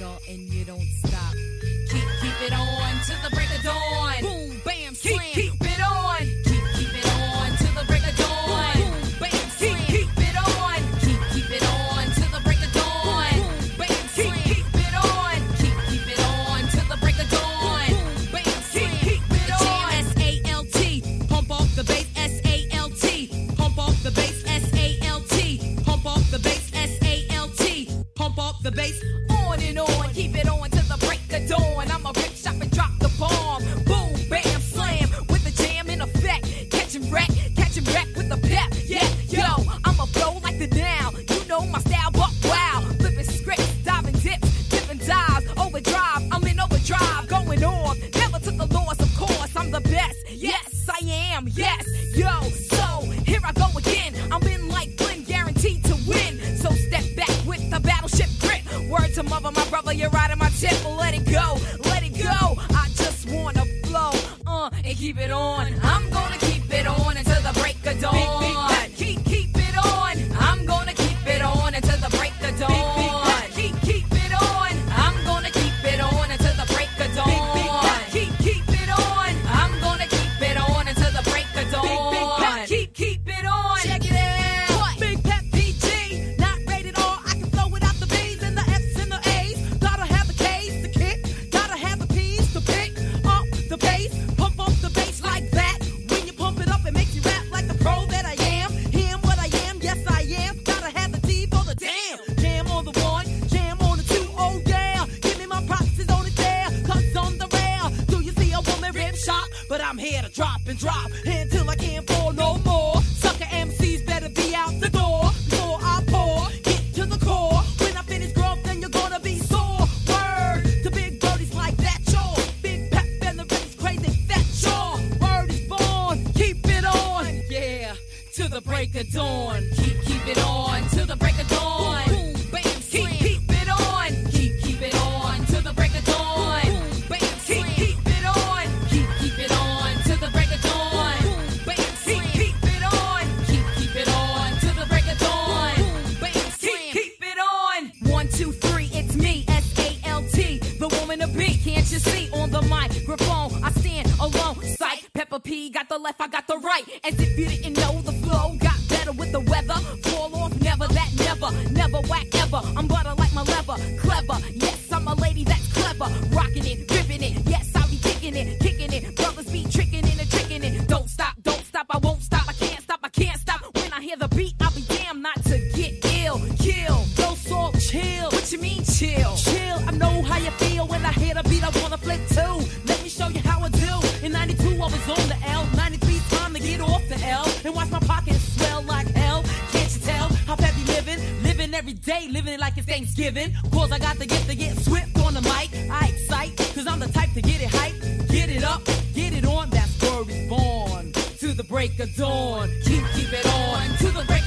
y'all, and you don't stop. Keep it on to the break of dawn. Boom, bam, slam. Keep it on. Keep it on to the break of dawn. Boom, bam, slam. Keep it on. Keep it on to the break of dawn. Boom, bam, slam. Keep it on. Keep it on to the break of dawn. Boom, bam, slam. Keep it on. S-A-L-T, pump off the bass. S-A-L-T, pump off the bass. S-A-L-T, pump off the bass. S-A-L-T, pump off the bass. On and on, keep it on to the break of dawn. I'ma rip, shop, and drop the bomb. Boom, bam, slam, with the jam in effect. Catching wreck with the pep. Yeah, yo, I'ma flow like the down. You know my style, but wow. Flipping scripts, diving dips, dipping dives. Overdrive, I'm in overdrive, going off. Never took a loss, of course, I'm the best. Yes, I am, yes, yo. So, here I go again. I'm in like Glenn, guaranteed to win. So step back with the battleship grip. Word to mother, my brother, you're riding my tip. Let it go, let it go. I just wanna flow, and keep it on. I'm gonna keep it on until the break of dawn. Keep it on. I'm gonna keep it on until the break of dawn. Keep it on. I'm gonna keep it on until the break of dawn. Keep it on. I'm gonna keep it on until the break of dawn. Keep it on. Check it out. What? Big Pep PG, not rated R. I can flow without the B's and the F's and the A's. Gotta have the K's to kick. Gotta have the P's to pick up the bass. Pump up the bass like that. When you pump it up, it makes you rap like the pro that I am. Am what I am, yes I am. Gotta have the T for the damn. Jam on the one, jam on the two, oh yeah. Give me my props, it's on it there. Cause on the rail, do you see a woman rip shop? But I'm here to drop and drop until I can't fall no more. Sucker MCs better be out the door before I pour. Get to the core. When I finish growth, then you're gonna be sore. Word to big birdies like that, sure. Big Pep and the race crazy fat, sure. Word is born, keep it on, yeah. To the break of dawn. Keep it on to the break of dawn. Boom, bam, slam. Keep it on. Keep it on to the break of dawn. Boom, bam, slam. Keep it on. Keep it on to the break of dawn. Boom, bam, slam. Keep it on. Keep it on to the break of dawn. Boom, bam, slam. Keep it on. 1, 2, 3, it's me, S-A-L-T, the woman to be. Can't you see on the microphone? I stand alone. Psych, Peppa P got the left, I got the right. As if you didn't know, the flow got better with the weather. Fall off, never that, never whack ever. I'm butter like my leather, clever. Yes, I'm a lady that's clever. Rocking it, ripping it. Yes, I'll be kicking it. Brothers be tricking it and tricking it. Don't stop, I won't stop. I can't stop. When I hear the beat, I'll be damned not to get ill. Kill, go salt, chill. What you mean chill? Chill, I know how you feel when I hear the beat. I wanna flip too. Let me show you how I do. In 92, I was on the L. 93, time to get off the L and watch my pockets swell like hell. Can't you tell how happy living every day, living it like it's Thanksgiving. Cause I got the gift to get swift on the mic. I excite, cause I'm the type to get it hype. Get it up, get it on. That's word is born. To the break of dawn. Keep it on. To the break